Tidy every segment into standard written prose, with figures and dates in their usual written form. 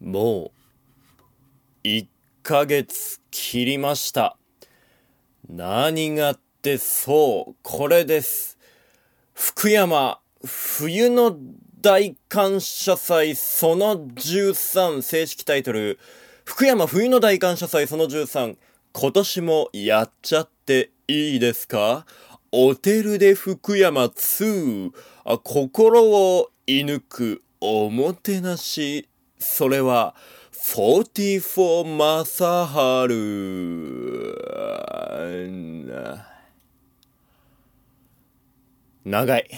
もう1ヶ月切りました。何がってそうこれです。福山冬の大感謝祭その13、正式タイトル福山冬の大感謝祭その13、今年もやっちゃっていいですか？おてるで福山2、心を射抜くおもてなし、それは44正春。長い。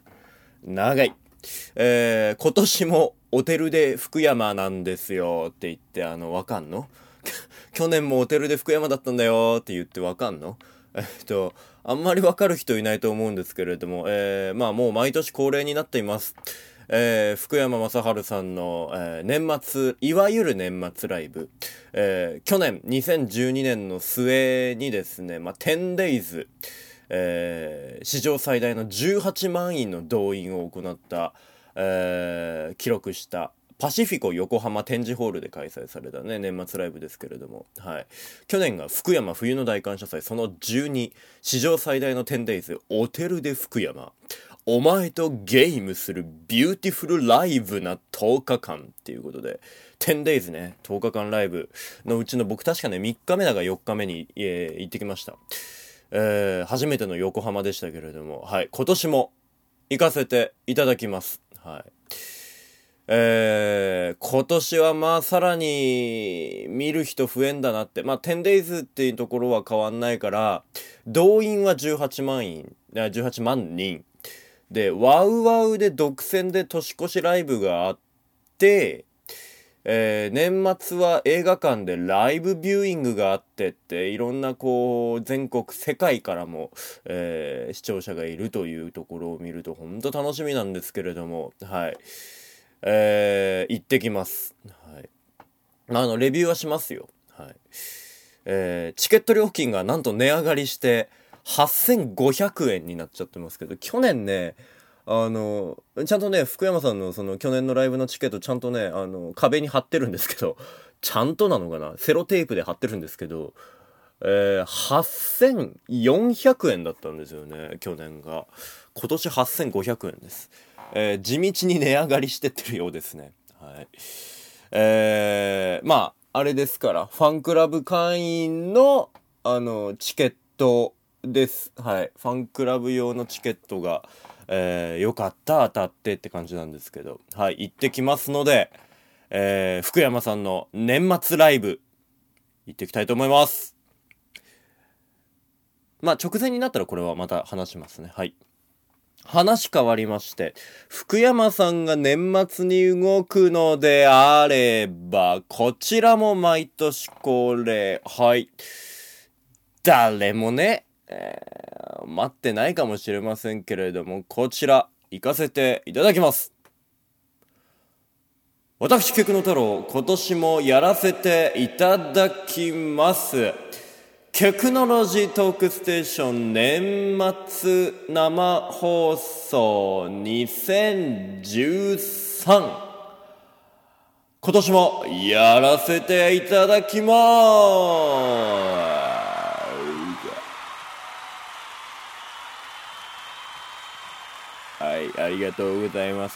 今年もおてるで福山なんですよって言ってわかんの？去年もおてるで福山だったんだよって言ってわかんの？あんまりわかる人いないと思うんですけれども、もう毎年恒例になっています。福山雅治さんの、年末、いわゆる年末ライブ。去年、2012年の末にですね、10days、史上最大の18万人の動員を行った、記録したパシフィコ横浜展示ホールで開催されたね年末ライブですけれども、去年が福山冬の大感謝祭その12、史上最大の 10days おてるで福山、お前とゲームするビューティフルライブな10日間っていうことで、10days ね、10日間ライブのうちの僕確かね3日目だが4日目に、行ってきました。初めての横浜でしたけれども、今年も行かせていただきます。今年はさらに見る人増えんだなって。10days っていうところは変わんないから、動員は18万人。で、ワウワウで独占で年越しライブがあって、年末は映画館でライブビューイングがあってって、いろんな全国世界からも、視聴者がいるというところを見ると本当楽しみなんですけれども、行ってきます。レビューはしますよ。チケット料金がなんと値上がりして8500円になっちゃってますけど、去年ね、ちゃんとね、福山さんのその去年のライブのチケットちゃんとね、壁に貼ってるんですけど、ちゃんとなのかな、セロテープで貼ってるんですけど、8400円だったんですよね、去年が。今年8500円です。地道に値上がりしてってるようですね。あれですから、ファンクラブ会員の、チケットです。ファンクラブ用のチケットが、よかった当たってって感じなんですけど、行ってきますので、福山さんの年末ライブ行ってきたいと思います。直前になったらこれはまた話しますね。話変わりまして、福山さんが年末に動くのであれば、こちらも毎年恒例。誰もね、待ってないかもしれませんけれども、こちら行かせていただきます。私菊野太郎、今年もやらせていただきます。テクノロジートークステーション年末生放送2013、今年もやらせていただきます。ありがとうございます。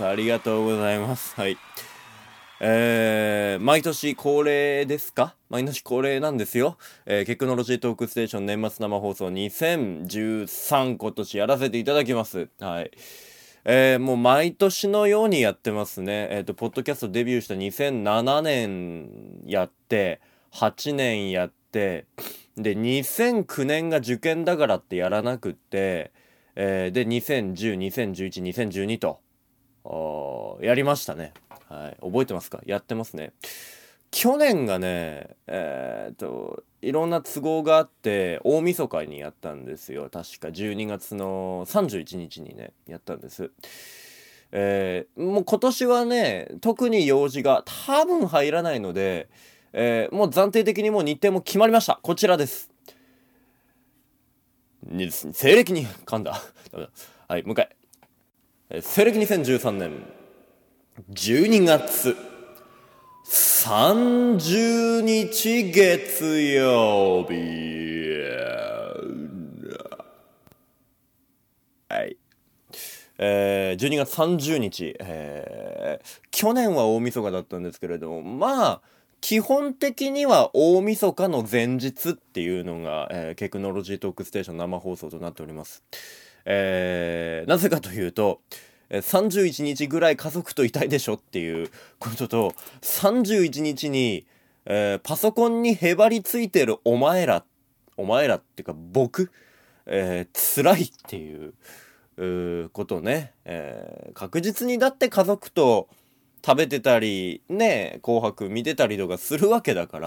毎年恒例ですか？毎年恒例なんですよ。テクノロジートークステーション年末生放送2013、今年やらせていただきます。もう毎年のようにやってますね。ポッドキャストデビューした2007年やって、8年やって、で、2009年が受験だからってやらなくって、で、2010、2011、2012と、やりましたね。覚えてますか？やってますね。去年がね、いろんな都合があって大晦日にやったんですよ。確か12月の31日にねやったんです。もう今年はね特に用事が多分入らないので、もう暫定的にもう日程も決まりました。こちらです。西暦に噛んだもう一回。西暦2013年12月 30日月曜日。はい。12月30日、去年は大晦日だったんですけれども、まあ、基本的には大晦日の前日っていうのが、テクノロジートークステーション生放送となっております。なぜかというと、31日ぐらい家族といたいでしょっていうことと、31日に、パソコンにへばりついてるお前らっていうか僕、辛いっていうことね、確実にだって家族と食べてたりね、紅白見てたりとかするわけだから、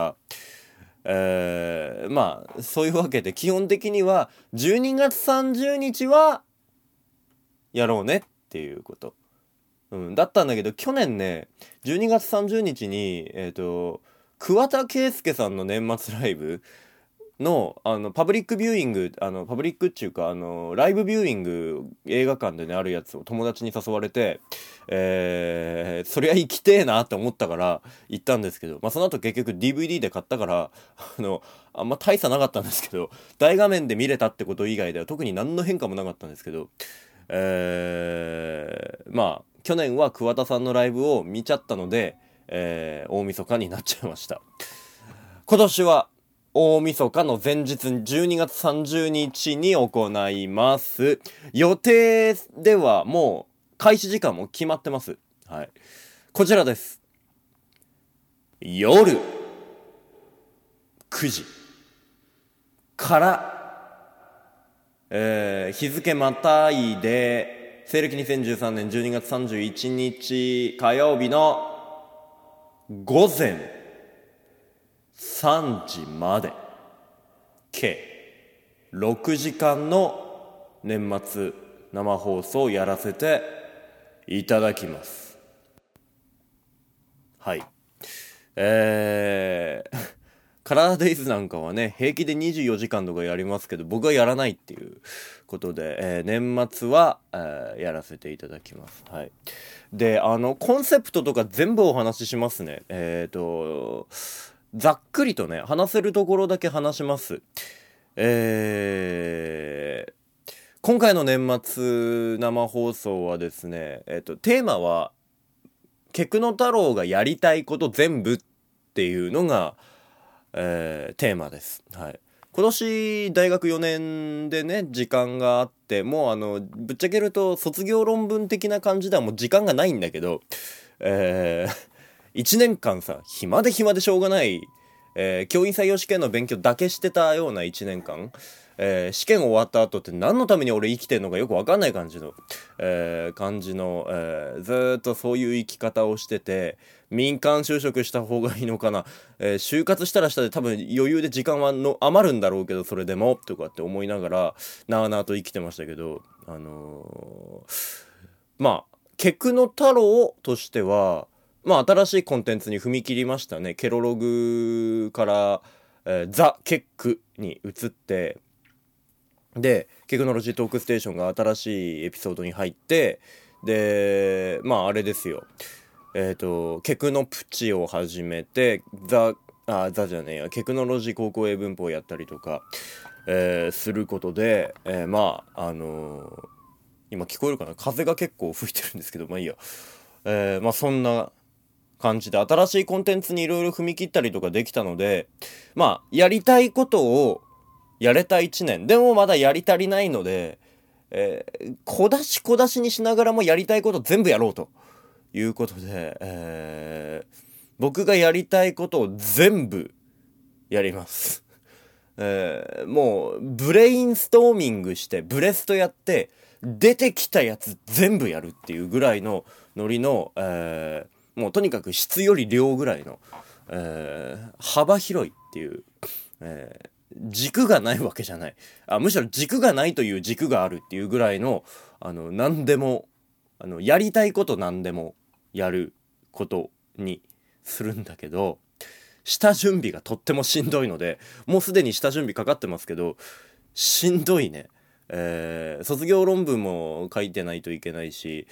まあそういうわけで基本的には12月30日はやろうねっていうこと、だったんだけど、去年ね12月30日に桑田佳祐さんの年末ライブのパブリックビューイング、パブリックっていうかライブビューイング映画館でねあるやつを友達に誘われて、そりゃ行きてえなって思ったから行ったんですけど、その後結局 DVD で買ったからあんま大差なかったんですけど、大画面で見れたってこと以外では特に何の変化もなかったんですけど、去年は桑田さんのライブを見ちゃったので、大晦日になっちゃいました。今年は大晦日の前日12月30日に行います。予定ではもう開始時間も決まってます。はい。こちらです。夜9時から、日付またいで西暦2013年12月31日火曜日の午前3時まで計6時間の年末生放送をやらせていただきます。はい。カラーデイズなんかはね平気で24時間とかやりますけど、僕はやらないっていうことで、年末は、やらせていただきます。はい。でコンセプトとか全部お話ししますね。ざっくりとね話せるところだけ話します。今回の年末生放送はですね、テーマはケクノ太郎がやりたいこと全部っていうのが、テーマです。はい。今年大学4年でね時間があって、もうぶっちゃけると卒業論文的な感じではもう時間がないんだけど、1年間さ暇でしょうがない、教員採用試験の勉強だけしてたような1年間、試験終わった後って何のために俺生きてんのかよく分かんない感じの、ずーっとそういう生き方をしてて、民間就職した方がいいのかな、就活したらしたで多分余裕で時間は余るんだろうけど、それでもとかって思いながらなあなあと生きてましたけど、ケクノ太郎としては新しいコンテンツに踏み切りましたね。ケロログから、ザ・ケックに移って、でテクノロジートークステーションが新しいエピソードに入って、であれですよ、ケクノプチを始めてザじゃねえや、テクノロジー高校英文法をやったりとか、することで、今聞こえるかな、風が結構吹いてるんですけど、いいや、そんな感じで新しいコンテンツにいろいろ踏み切ったりとかできたので、やりたいことをやれた1年でもまだやり足りないので、小出しにしながらもやりたいこと全部やろうということで、僕がやりたいことを全部やります。もうブレインストーミングしてブレストやって出てきたやつ全部やるっていうぐらいのノリの、もうとにかく質より量ぐらいの、幅広いっていう、軸がないわけじゃない、むしろ軸がないという軸があるっていうぐらいの何でもやりたいこと何でもやることにするんだけど、下準備がとってもしんどいので、もうすでに下準備かかってますけどしんどいね。卒業論文も書いてないといけないし、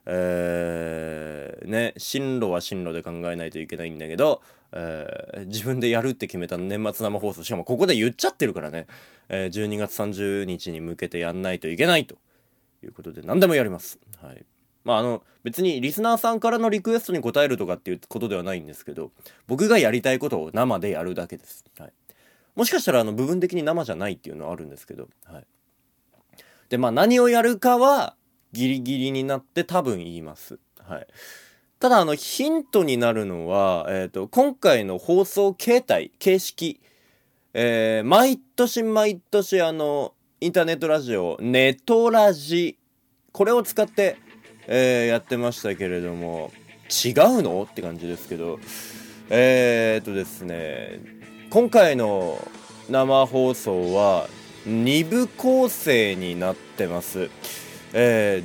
進路は進路で考えないといけないんだけど、自分でやるって決めた年末生放送、しかもここで言っちゃってるからね、12月30日に向けてやんないといけないということで何でもやります。はい。別にリスナーさんからのリクエストに応えるとかっていうことではないんですけど、僕がやりたいことを生でやるだけです。はい。もしかしたら部分的に生じゃないっていうのはあるんですけど、はい。で、何をやるかはギリギリになって多分言います。はい。ただヒントになるのは、今回の放送形式、毎年毎年インターネットラジオネトラジ、これを使ってやってましたけれども、違うのって感じですけど、ですね、今回の生放送は2部構成になってます。第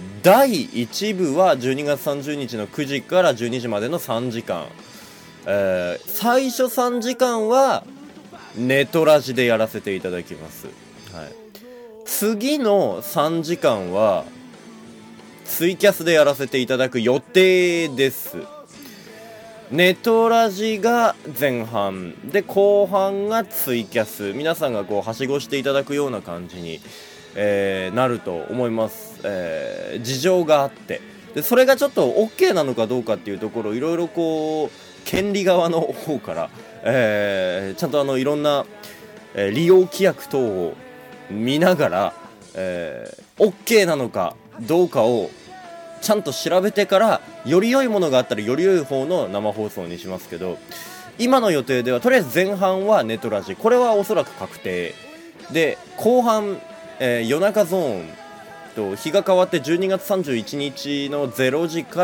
1部は12月30日の9時から12時までの3時間、最初3時間はネトラジでやらせていただきます。はい、次の3時間はツイキャスでやらせていただく予定です。ネトラジが前半で後半がツイキャス、皆さんがはしごしていただくような感じに、なると思います。事情があって、でそれがちょっと OK なのかどうかっていうところ、いろいろ権利側の方から、ちゃんといろんな、利用規約等を見ながら、OK なのかどうかをちゃんと調べてから、より良いものがあったらより良い方の生放送にしますけど、今の予定ではとりあえず前半はネトラジ、これはおそらく確定で、後半、夜中ゾーンと日が変わって12月31日の0時から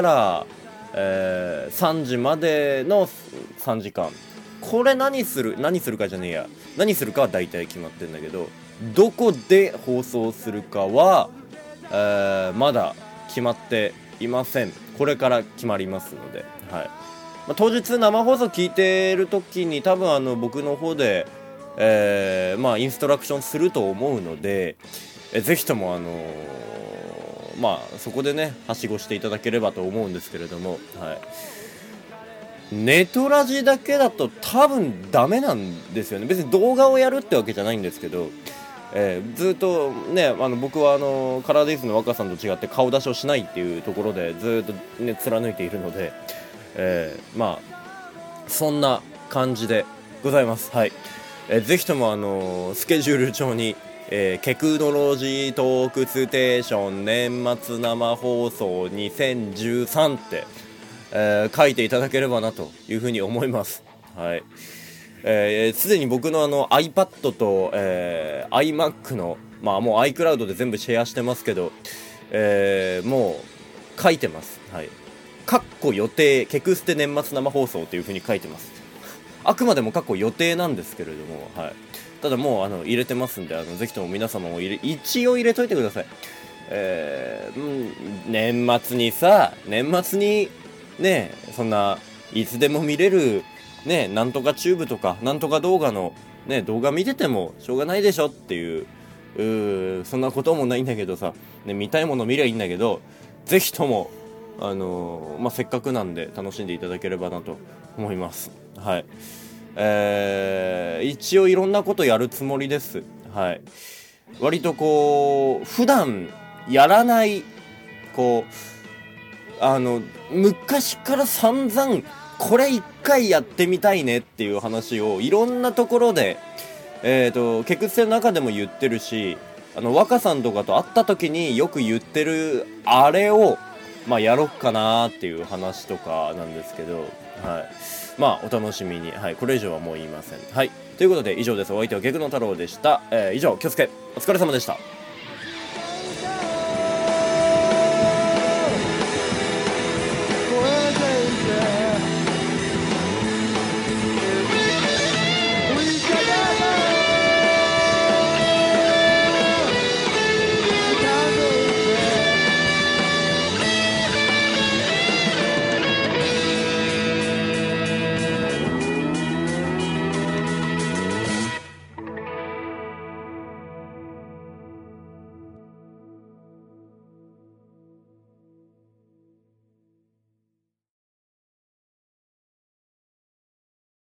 、3時までの3時間、これ何するかじゃねえや、何するかは大体決まってるんだけど、どこで放送するかは、まだ決まっていません。これから決まりますので、はい。当日生放送聞いてる時に多分僕の方で、インストラクションすると思うので、ぜひともそこでねはしごしていただければと思うんですけれども、はい。ネトラジだけだと多分ダメなんですよね。別に動画をやるってわけじゃないんですけど、ずっとね、僕はカラーデイズの若さんと違って顔出しをしないっていうところでずっとね貫いているので、そんな感じでございます。はい。ぜひともスケジュール帳に、テクノロジートークステーション年末生放送2013って、書いていただければなというふうに思います。はい。すでに僕のiPad と、iMac のもう iCloud で全部シェアしてますけど、もう書いてます。はい。予定ケクステ年末生放送という風に書いてます。あくまでも予定なんですけれども、はい。ただもう入れてますんで、ぜひとも皆様も一応入れといてください。年末にね、そんないつでも見れるね、なんとかチューブとかなんとか動画のね動画見ててもしょうがないでしょっていう、そんなこともないんだけどさ、ね、見たいもの見りゃいいんだけど、ぜひともせっかくなんで楽しんでいただければなと思います。はい。一応いろんなことやるつもりです。はい。割と普段やらない昔から散々これ一回やってみたいねっていう話をいろんなところでケクステの中でも言ってるし、若さんとかと会った時によく言ってるあれをやろっかなーっていう話とかなんですけど、はい。お楽しみに。はい。これ以上はもう言いません。はい。ということで以上です。お相手はゲクノ太郎でした。以上、気をつけお疲れ様でした。